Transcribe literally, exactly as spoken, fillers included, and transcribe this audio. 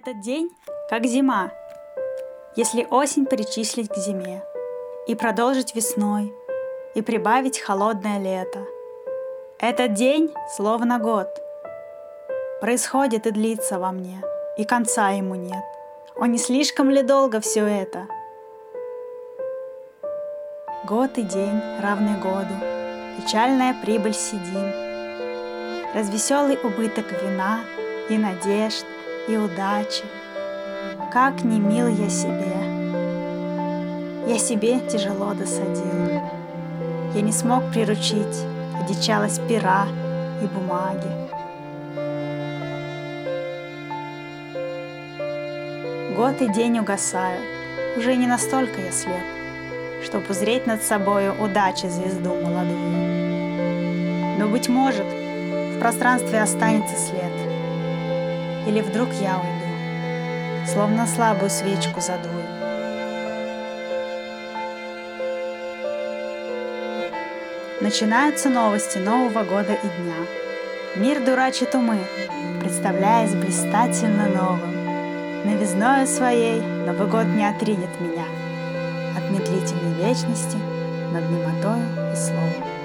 Этот день как зима, если осень причислить к зиме, и продолжить весной, и прибавить холодное лето. Этот день словно год. Происходит и длится во мне, и конца ему нет. О, не слишком ли долго все это? Год и день равны году, печальная прибыль седин, развеселый убыток вина и надежд, и удачи. Как не мил я себе, я себе тяжело досадил. Я не смог приручить одичалость пера и бумаги. Год и день угасают, уже не настолько я слеп, чтоб узреть над собою удачи звезду молодую. Но, быть может, в пространстве останется след, или вдруг я уйду, словно слабую свечку задую. Начинаются новости Нового года и дня. Мир дурачит умы, представляясь блистательно новым. Новизною своей Новый год не отринет меня от медлительной вечности над немотою и словом.